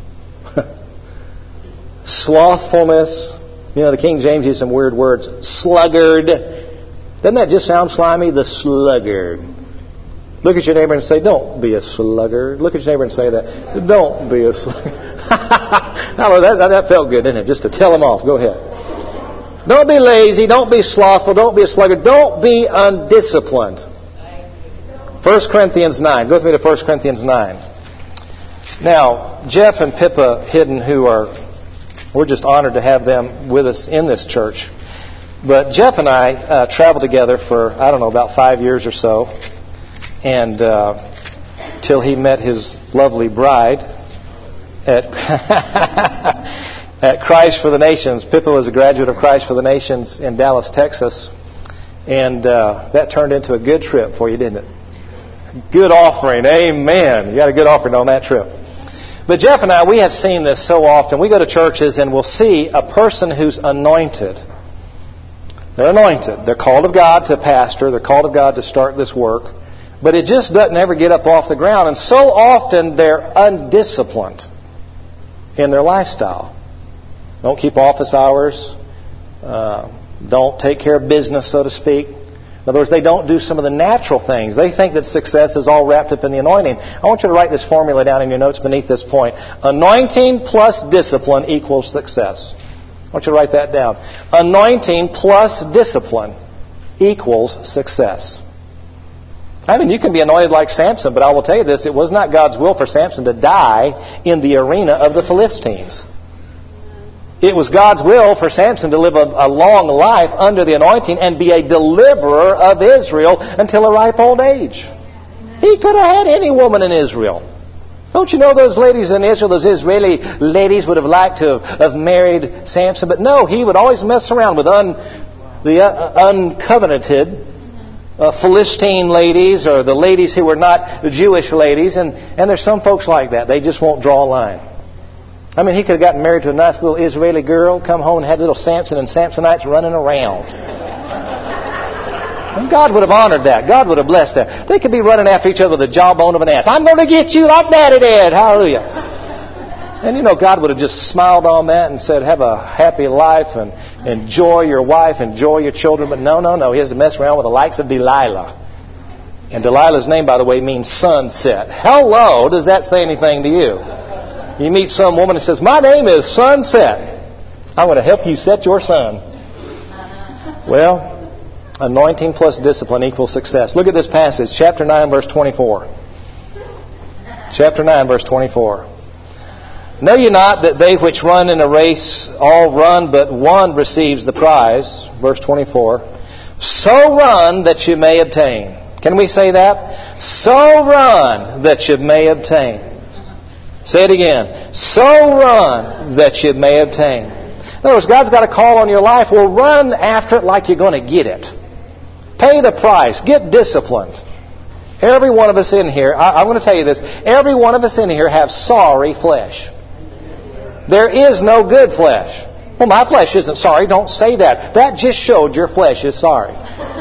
slothfulness. The King James used some weird words. Sluggard. Doesn't that just sound slimy? The sluggard. Look at your neighbor and say, don't be a sluggard. Look at your neighbor and say that. Don't be a sluggard. That felt good, didn't it? Just to tell them off. Go ahead. Don't be lazy. Don't be slothful. Don't be a sluggard. Don't be undisciplined. 1 Corinthians 9. Go with me to 1 Corinthians 9. Now, Jeff and Pippa Hidden, we're just honored to have them with us in this church. But Jeff and I traveled together for, about 5 years or so. And till he met his lovely bride at at Christ for the Nations. Pippa was a graduate of Christ for the Nations in Dallas, Texas. And that turned into a good trip for you, didn't it? Good offering. Amen. You got a good offering on that trip. But Jeff and I, we have seen this so often. We go to churches and we'll see a person who's anointed. They're anointed. They're called of God to pastor. They're called of God to start this work. But it just doesn't ever get up off the ground. And so often they're undisciplined in their lifestyle. Don't keep office hours. Don't take care of business, so to speak. In other words, they don't do some of the natural things. They think that success is all wrapped up in the anointing. I want you to write this formula down in your notes beneath this point. Anointing plus discipline equals success. I want you to write that down. Anointing plus discipline equals success. I mean, you can be anointed like Samson, but I will tell you this, it was not God's will for Samson to die in the arena of the Philistines. It was God's will for Samson to live a long life under the anointing and be a deliverer of Israel until a ripe old age. He could have had any woman in Israel. Don't you know those ladies in Israel, those Israeli ladies would have liked to have married Samson? But no, he would always mess around with the uncovenanted Philistine ladies or the ladies who were not the Jewish ladies. And there's some folks like that. They just won't draw a line. I mean, he could have gotten married to a nice little Israeli girl, come home and had little Samson and Samsonites running around. God would have honored that. God would have blessed that. They could be running after each other with the jawbone of an ass. I'm going to get you like Daddy did. Hallelujah. And you know, God would have just smiled on that and said, have a happy life and enjoy your wife, enjoy your children. But no. He has to mess around with the likes of Delilah. And Delilah's name, by the way, means sunset. Hello, does that say anything to you? You meet some woman and says, my name is Sunset. I'm going to help you set your sun. Well, anointing plus discipline equals success. Look at this passage, chapter 9, verse 24. Chapter 9, verse 24. Know ye not that they which run in a race all run, but one receives the prize? Verse 24. So run that you may obtain. Can we say that? So run that you may obtain. Say it again. So run that you may obtain. In other words, God's got a call on your life. Well, run after it like you're going to get it. Pay the price. Get disciplined. Every one of us in here, I'm going to tell you this, every one of us in here have sorry flesh. There is no good flesh. Well, my flesh isn't sorry. Don't say that. That just showed your flesh is sorry.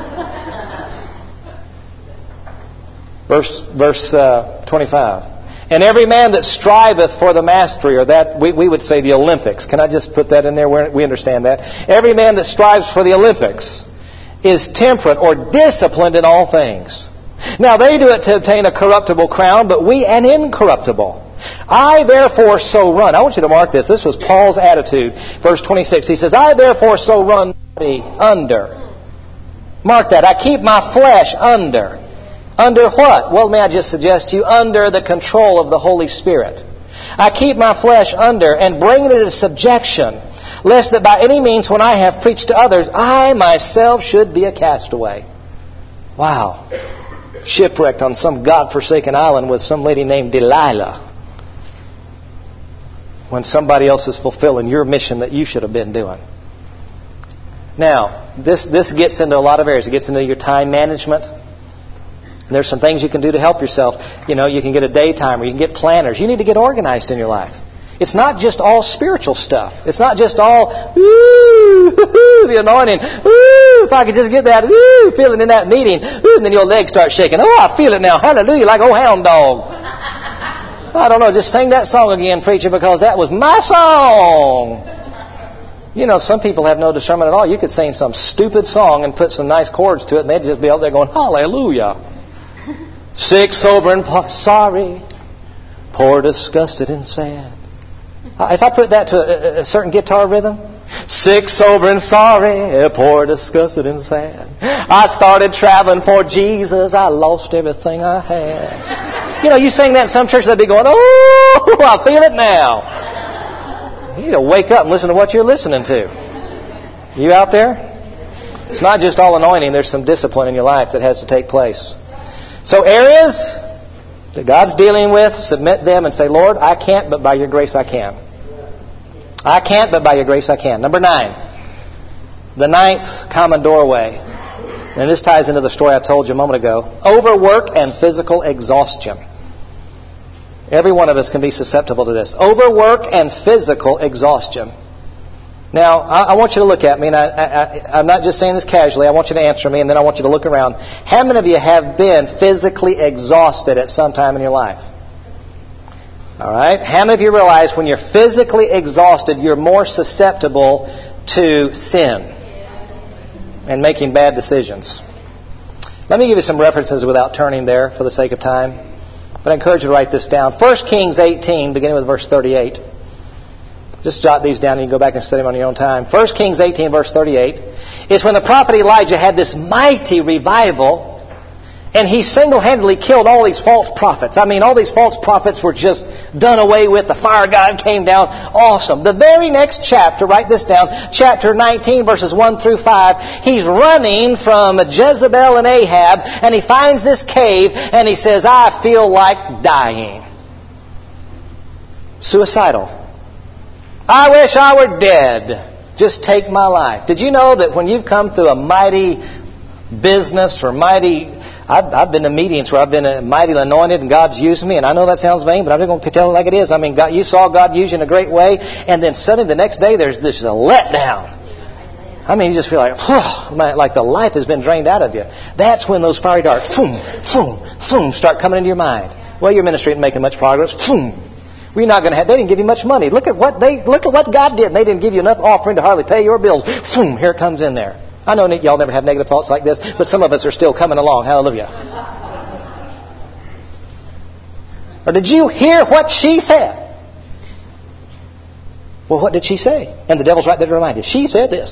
Verse 25. And every man that striveth for the mastery, or that we would say the Olympics. Can I just put that in there? We understand that. Every man that strives for the Olympics is temperate or disciplined in all things. Now they do it to obtain a corruptible crown, but we an incorruptible. I therefore so run. I want you to mark this. This was Paul's attitude. Verse 26. He says, I therefore so run under. Mark that. I keep my flesh under. Under what? Well, may I just suggest to you, under the control of the Holy Spirit. I keep my flesh under and bring it into subjection, lest that by any means when I have preached to others, I myself should be a castaway. Wow. Shipwrecked on some God-forsaken island with some lady named Delilah, when somebody else is fulfilling your mission that you should have been doing. Now, this gets into a lot of areas. It gets into your time management. There's some things you can do to help yourself. You know, you can get a day timer. You can get planners. You need to get organized in your life. It's not just all spiritual stuff. It's not just all, ooh, the anointing. Ooh, if I could just get that, ooh, feeling in that meeting. Ooh, and then your legs start shaking. Oh, I feel it now. Hallelujah, like old hound dog. I don't know, just sing that song again, preacher, because that was my song. You know, some people have no discernment at all. You could sing some stupid song and put some nice chords to it, and they'd just be out there going, hallelujah. Sick, sober, and sorry, poor, disgusted, and sad. If I put that to a certain guitar rhythm, sick, sober, and sorry, poor, disgusted, and sad. I started traveling for Jesus. I lost everything I had. You know, you sing that in some church, they'd be going, oh, I feel it now. You need to wake up and listen to what you're listening to. You out there? It's not just all anointing. There's some discipline in your life that has to take place. So areas that God's dealing with, submit them and say, Lord, I can't, but by your grace I can. I can't, but by your grace I can. Number 9. The 9th common doorway. And this ties into the story I told you a moment ago. Overwork and physical exhaustion. Every one of us can be susceptible to this. Overwork and physical exhaustion. Now, I want you to look at me, and I'm not just saying this casually. I want you to answer me, and then I want you to look around. How many of you have been physically exhausted at some time in your life? All right? How many of you realize when you're physically exhausted, you're more susceptible to sin and making bad decisions? Let me give you some references without turning there for the sake of time. But I encourage you to write this down. 1 Kings 18, beginning with verse 38. Just jot these down and you can go back and study them on your own time. 1 Kings 18, verse 38, is when the prophet Elijah had this mighty revival, and he single-handedly killed all these false prophets. I mean, all these false prophets were just done away with. The fire of God came down. Awesome. The very next chapter, write this down, chapter 19, verses 1 through 5, he's running from Jezebel and Ahab, and he finds this cave, and he says, I feel like dying. Suicidal. I wish I were dead. Just take my life. Did you know that when you've come through a mighty business or mighty... I've been to meetings where I've been mightily anointed and God's used me, and I know that sounds vain, but I'm just going to tell it like it is. I mean, God, you saw God use you in a great way, and then suddenly the next day there's a letdown. I mean, you just feel like the life has been drained out of you. That's when those fiery darts, start coming into your mind. Well, your ministry isn't making much progress. We're not going to have. They didn't give you much money. Look at what God did. And they didn't give you enough offering to hardly pay your bills. Here it comes in there. I know y'all never have negative thoughts like this, but some of us are still coming along. Hallelujah. Or did you hear what she said? Well, what did she say? And the devil's right there to remind you. She said this.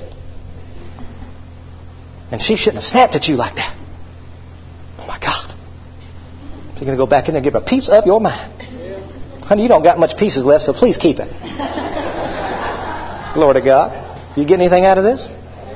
And she shouldn't have snapped at you like that. Oh, my God. So you're going to go back in there and give her a piece of your mind. Honey, you don't got much pieces left, so please keep it. Glory to God. You get anything out of this?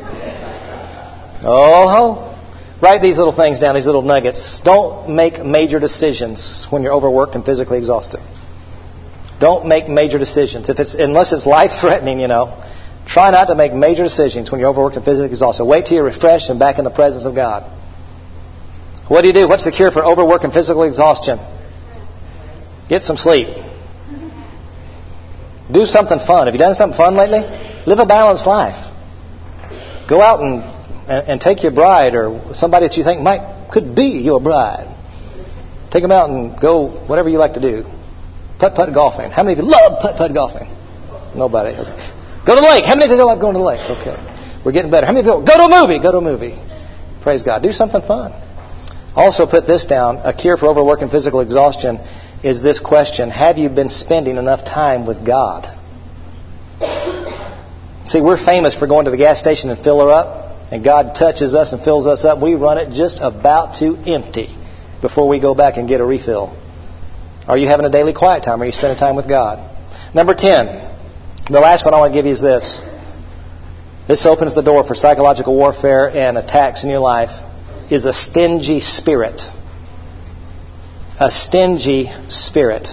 Oh, write these little things down, these little nuggets. Don't make major decisions when you're overworked and physically exhausted. Don't make major decisions. Unless it's life-threatening, try not to make major decisions when you're overworked and physically exhausted. Wait till you're refreshed and back in the presence of God. What do? What's the cure for overwork and physical exhaustion? Get some sleep. Do something fun. Have you done something fun lately? Live a balanced life. Go out and take your bride or somebody that you think could be your bride. Take them out and go whatever you like to do. Putt-putt golfing. How many of you love putt-putt golfing? Nobody. Okay. Go to the lake. How many of you like going to the lake? Okay. We're getting better. How many of you go to a movie? Go to a movie. Praise God. Do something fun. Also put this down. A cure for overwork and physical exhaustion is this question. Have you been spending enough time with God? See, we're famous for going to the gas station and fill her up. And God touches us and fills us up. We run it just about to empty before we go back and get a refill. Are you having a daily quiet time? Are you spending time with God? Number 10. The last one I want to give you is this. This opens the door for psychological warfare and attacks in your life. Is a stingy spirit. A stingy spirit.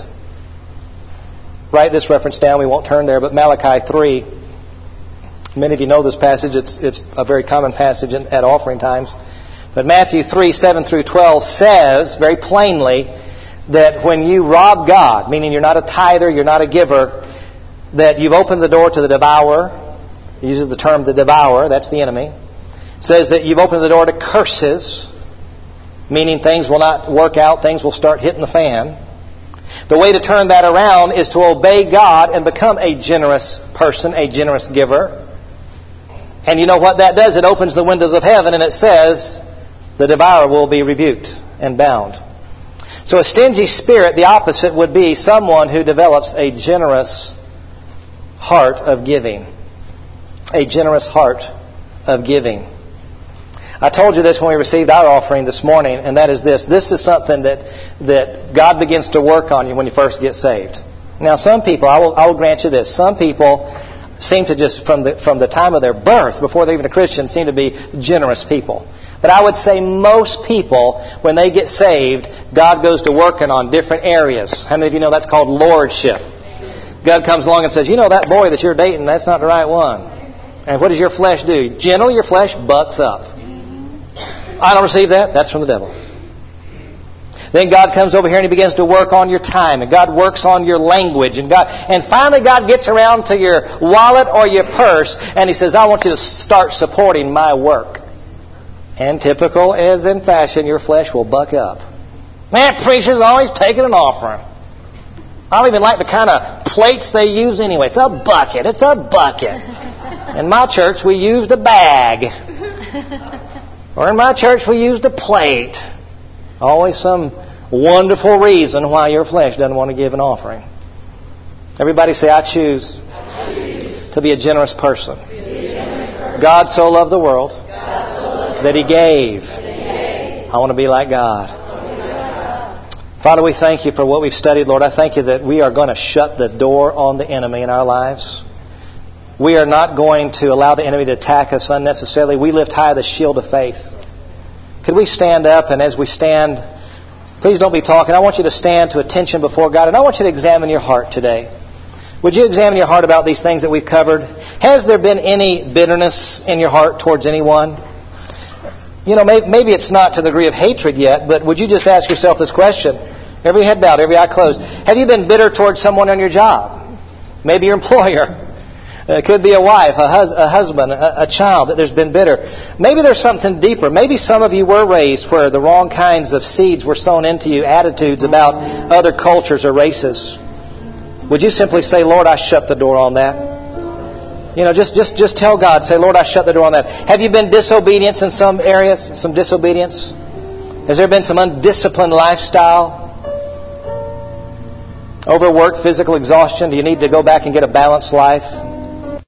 Write this reference down. We won't turn there. But Malachi 3. Many of you know this passage. It's a very common passage at offering times. But Matthew 3, 7 through 12 says very plainly that when you rob God, meaning you're not a tither, you're not a giver, that you've opened the door to the devourer. He uses the term the devourer, that's the enemy. It says that you've opened the door to curses, meaning things will not work out, things will start hitting the fan. The way to turn that around is to obey God and become a generous person, a generous giver. And you know what that does? It opens the windows of heaven and it says the devourer will be rebuked and bound. So a stingy spirit, the opposite would be someone who develops a generous heart of giving. A generous heart of giving. I told you this when we received our offering this morning, and that is this. This is something that God begins to work on you when you first get saved. Now some people, I will grant you this, some people seem to just, from the time of their birth, before they're even a Christian, seem to be generous people. But I would say most people, when they get saved, God goes to working on different areas. How many of you know that's called lordship? God comes along and says, that boy that you're dating, that's not the right one. And what does your flesh do? Generally, your flesh bucks up. I don't receive that. That's from the devil. Then God comes over here and He begins to work on your time. And God works on your language. And finally God gets around to your wallet or your purse. And He says, I want you to start supporting my work. And typical as in fashion, your flesh will buck up. Man, preacher's always taking an offering. I don't even like the kind of plates they use anyway. It's a bucket. It's a bucket. In my church, we used a bag. Or in my church, we used a plate. Always some wonderful reason why your flesh doesn't want to give an offering. Everybody say, I choose to be a generous person. God so loved the world that He gave. I want to be like God. Father, we thank You for what we've studied, Lord. I thank You that we are going to shut the door on the enemy in our lives. We are not going to allow the enemy to attack us unnecessarily. We lift high the shield of faith. Could we stand up? And as we stand, please don't be talking. I want you to stand to attention before God. And I want you to examine your heart today. Would you examine your heart about these things that we've covered? Has there been any bitterness in your heart towards anyone? Maybe it's not to the degree of hatred yet, but would you just ask yourself this question? Every head bowed, every eye closed. Have you been bitter towards someone on your job? Maybe your employer. It could be a wife, a husband, a child that there's been bitter. Maybe there's something deeper. Maybe some of you were raised where the wrong kinds of seeds were sown into you, attitudes about other cultures or races. Would you simply say, Lord, I shut the door on that? Just tell God, say, Lord, I shut the door on that. Have you been disobedience in some areas? Some disobedience? Has there been some undisciplined lifestyle? Overwork, physical exhaustion? Do you need to go back and get a balanced life?